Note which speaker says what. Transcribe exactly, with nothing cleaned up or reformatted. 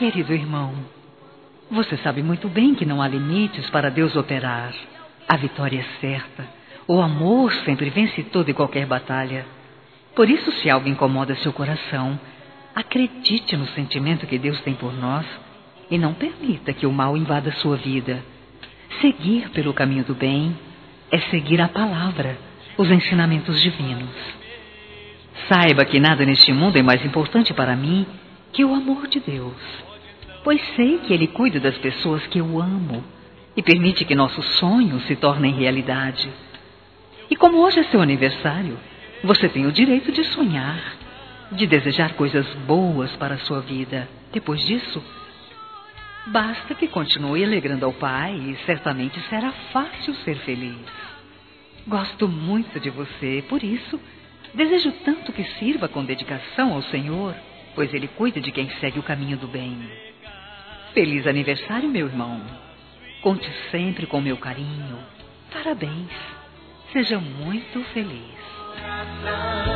Speaker 1: Querido irmão, você sabe muito bem que não há limites para Deus operar. A vitória é certa. O amor sempre vence toda e qualquer batalha. Por isso, se algo incomoda seu coração, acredite no sentimento que Deus tem por nós e não permita que o mal invada sua vida. Seguir pelo caminho do bem é seguir a palavra, os ensinamentos divinos. Saiba que nada neste mundo é mais importante para mim que o amor de Deus, pois sei que Ele cuida das pessoas que eu amo e permite que nossos sonhos se tornem realidade. E como hoje é seu aniversário, você tem o direito de sonhar, de desejar coisas boas para a sua vida. Depois disso, basta que continue alegrando ao Pai e certamente será fácil ser feliz. Gosto muito de você, por isso, desejo tanto que sirva com dedicação ao Senhor, pois Ele cuida de quem segue o caminho do bem. Feliz aniversário, meu irmão. Conte sempre com meu carinho. Parabéns. Seja muito feliz.